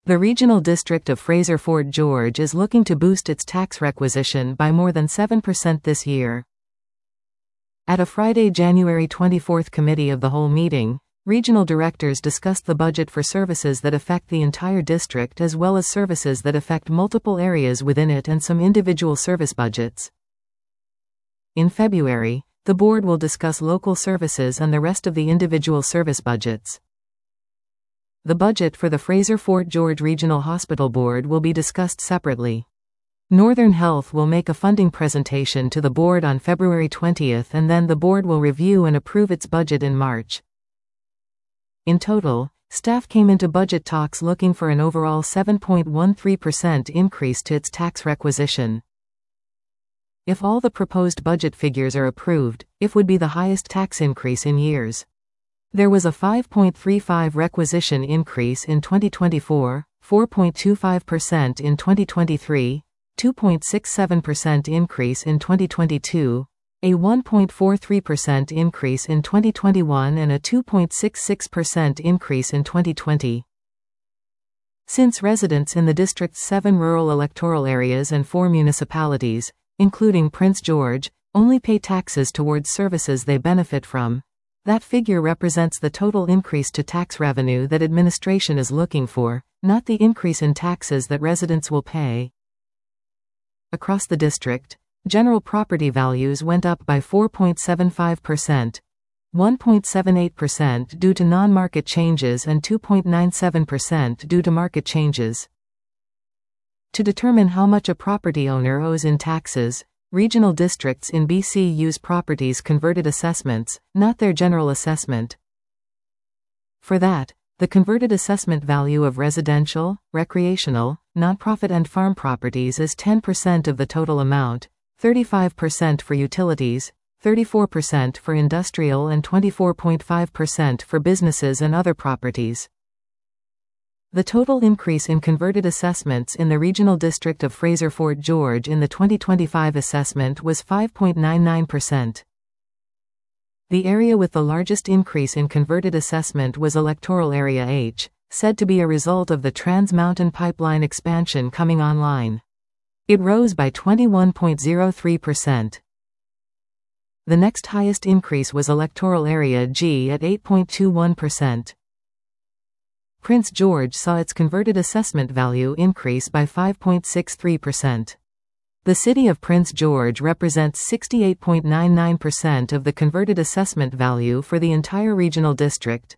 The Regional District of Fraser-Fort George is looking to boost its tax requisition by more than 7% this year. At a Friday, January 24 Committee of the Whole meeting, regional directors discussed the budget for services that affect the entire district as well as services that affect multiple areas within it and some individual service budgets. In February, the board will discuss local services and the rest of the individual service budgets. The budget for the Fraser-Fort George Regional Hospital Board will be discussed separately. Northern Health will make a funding presentation to the board on February 20, and then the board will review and approve its budget in March. In total, staff came into budget talks looking for an overall 7.13% increase to its tax requisition. If all the proposed budget figures are approved, it would be the highest tax increase in years. There was a 5.35% requisition increase in 2024, 4.25% in 2023, 2.67% increase in 2022, a 1.43% increase in 2021 and a 2.66% increase in 2020. Since residents in the district's 7 rural electoral areas and 4 municipalities, including Prince George, only pay taxes towards services they benefit from, that figure represents the total increase to tax revenue that administration is looking for, not the increase in taxes that residents will pay. Across the district, general property values went up by 4.75%, 1.78% due to non-market changes and 2.97% due to market changes. To determine how much a property owner owes in taxes, regional districts in BC use properties converted assessments, not their general assessment. For that, the converted assessment value of residential, recreational, nonprofit and farm properties is 10% of the total amount, 35% for utilities, 34% for industrial and 24.5% for businesses and other properties. The total increase in converted assessments in the Regional District of Fraser-Fort George in the 2025 assessment was 5.99%. The area with the largest increase in converted assessment was Electoral Area H, said to be a result of the Trans Mountain Pipeline expansion coming online. It rose by 21.03%. The next highest increase was Electoral Area G at 8.21%. Prince George saw its converted assessment value increase by 5.63%. The city of Prince George represents 68.99% of the converted assessment value for the entire regional district.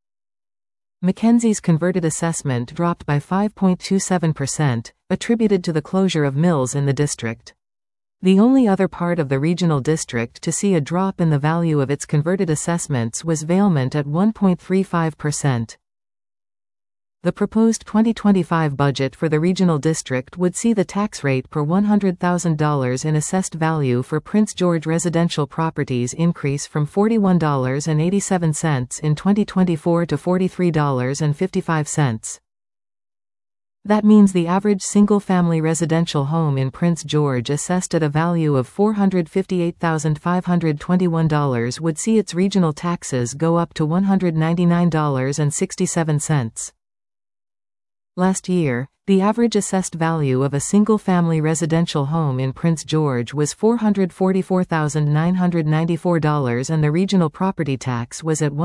Mackenzie's converted assessment dropped by 5.27%, attributed to the closure of mills in the district. The only other part of the regional district to see a drop in the value of its converted assessments was Valemount at 1.35%. The proposed 2025 budget for the regional district would see the tax rate per $100,000 in assessed value for Prince George residential properties increase from $41.87 in 2024 to $43.55. That means the average single-family residential home in Prince George assessed at a value of $458,521 would see its regional taxes go up to $199.67. Last year, the average assessed value of a single-family residential home in Prince George was $444,994 and the regional property tax was at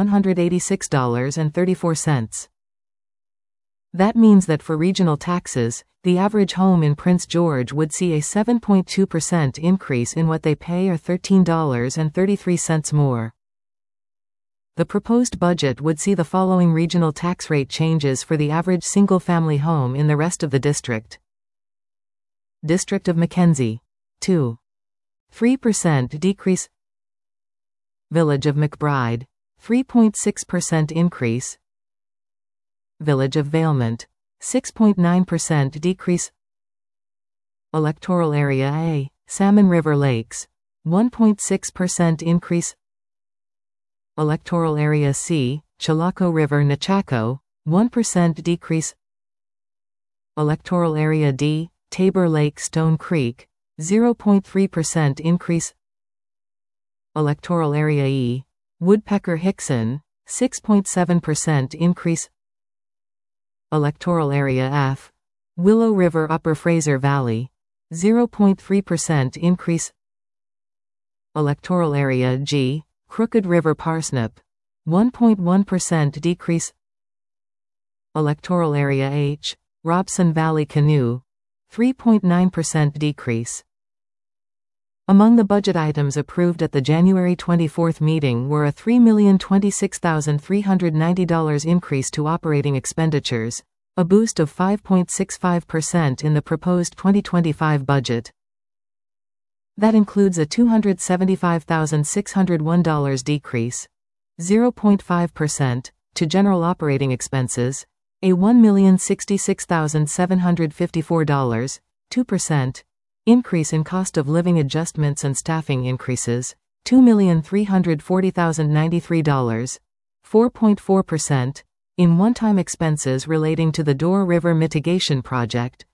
$186.34. That means that for regional taxes, the average home in Prince George would see a 7.2% increase in what they pay or $13.33 more. The proposed budget would see the following regional tax rate changes for the average single-family home in the rest of the district. District of Mackenzie. 2.3% decrease. Village of McBride. 3.6% increase. Village of Valemount. 6.9% decrease. Electoral Area A, Salmon River Lakes. 1.6% increase. Electoral Area C, Chilocco River Nechako, 1% decrease. Electoral Area D, Tabor Lake Stone Creek, 0.3% increase. Electoral Area E, Woodpecker Hickson, 6.7% increase. Electoral Area F. Willow River Upper Fraser Valley. 0.3% increase. Electoral Area G. Crooked River Parsnip. 1.1% decrease. Electoral Area H. Robson Valley Canoe. 3.9% decrease. Among the budget items approved at the January 24 meeting were a $3,026,390 increase to operating expenditures, a boost of 5.65% in the proposed 2025 budget. That includes a $275,601 decrease, 0.5%, to general operating expenses, a $1,066,754, 2%, increase in cost of living adjustments and staffing increases, $2,340,093, 4.4%, in one-time expenses relating to the Door River Mitigation Project,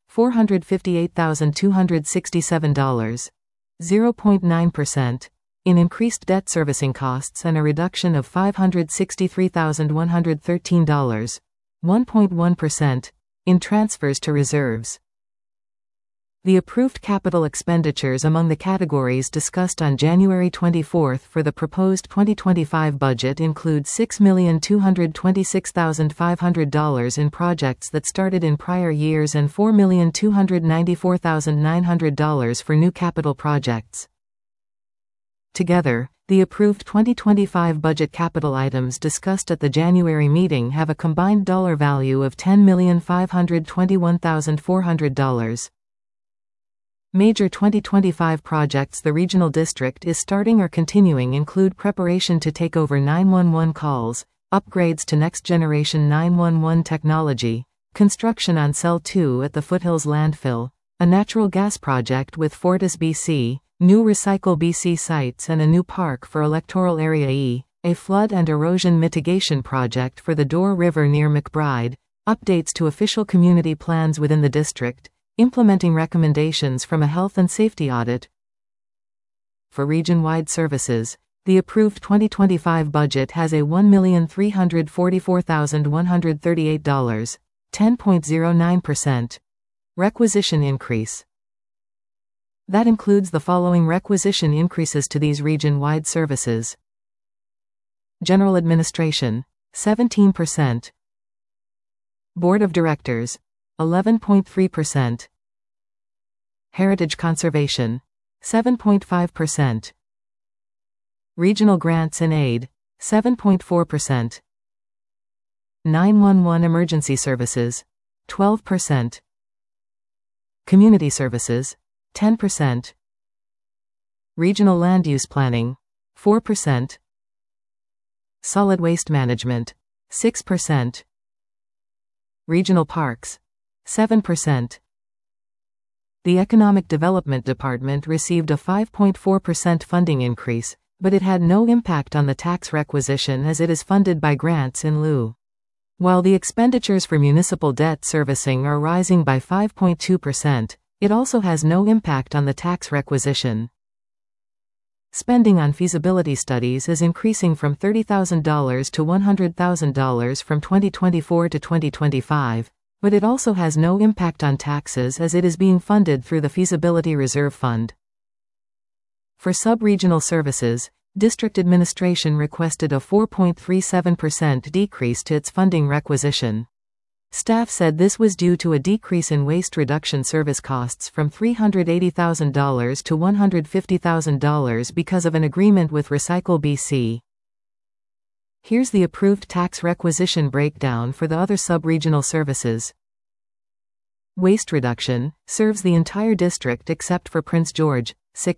$458,267, 0.9%, in increased debt servicing costs and a reduction of $563,113, 1.1%, in transfers to reserves. The approved capital expenditures among the categories discussed on January 24 for the proposed 2025 budget include $6,226,500 in projects that started in prior years and $4,294,900 for new capital projects. Together, the approved 2025 budget capital items discussed at the January meeting have a combined dollar value of $10,521,400. Major 2025 projects the regional district is starting or continuing include preparation to take over 911 calls, upgrades to next-generation 911 technology, construction on Cell 2 at the Foothills Landfill, a natural gas project with Fortis BC, new Recycle BC sites and a new park for Electoral Area E, a flood and erosion mitigation project for the Door River near McBride, updates to official community plans within the district, implementing recommendations from a health and safety audit. For region-wide services, the approved 2025 budget has a $1,344,138, 10.09%, requisition increase. That includes the following requisition increases to these region-wide services. General Administration, 17%. Board of Directors, 11.3%. Heritage Conservation, 7.5%. Regional Grants and Aid, 7.4%. 911 Emergency Services, 12%. Community Services, 10%. Regional Land Use Planning, 4%. Solid Waste Management, 6%. Regional Parks, 7%. The Economic Development Department received a 5.4% funding increase, but it had no impact on the tax requisition as it is funded by grants in lieu. While the expenditures for municipal debt servicing are rising by 5.2%, it also has no impact on the tax requisition. Spending on feasibility studies is increasing from $30,000 to $100,000 from 2024 to 2025, but it also has no impact on taxes as it is being funded through the Feasibility Reserve Fund. For sub-regional services, District Administration requested a 4.37% decrease to its funding requisition. Staff said this was due to a decrease in waste reduction service costs from $380,000 to $150,000 because of an agreement with Recycle BC. Here's the approved tax requisition breakdown for the other sub-regional services. Waste reduction serves the entire district except for Prince George,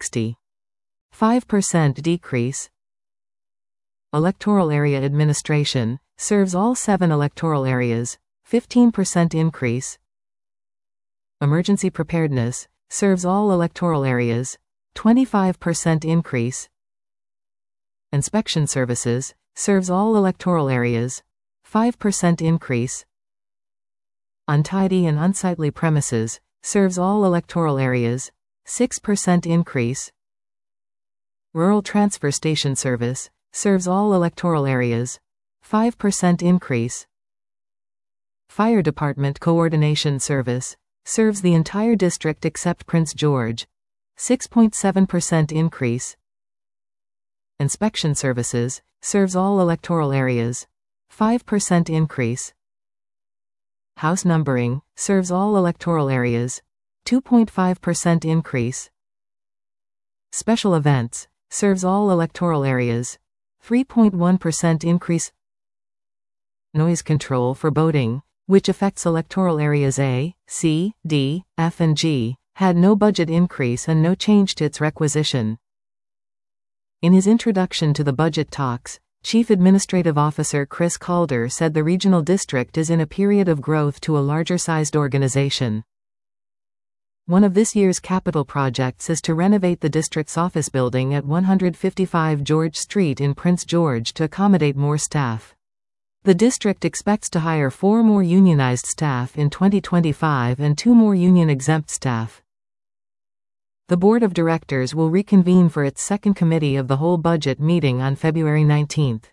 65% decrease. Electoral Area Administration serves all 7 electoral areas, 15% increase. Emergency Preparedness serves all electoral areas, 25% increase. Inspection Services serves all electoral areas, 5% increase. Untidy and unsightly premises serves all electoral areas, 6% increase. Rural Transfer Station Service serves all electoral areas, 5% increase. Fire Department Coordination Service serves the entire district except Prince George. 6.7% increase. Inspection Services serves all electoral areas. 5% increase. House Numbering serves all electoral areas. 2.5% increase. Special Events serves all electoral areas. 3.1% increase. Noise Control for Boating, which affects electoral areas A, C, D, F and G, had no budget increase and no change to its requisition. In his introduction to the budget talks, Chief Administrative Officer Chris Calder said the regional district is in a period of growth to a larger-sized organization. One of this year's capital projects is to renovate the district's office building at 155 George Street in Prince George to accommodate more staff. The district expects to hire 4 more unionized staff in 2025 and 2 more union-exempt staff. The Board of Directors will reconvene for its second Committee of the Whole budget meeting on February 19.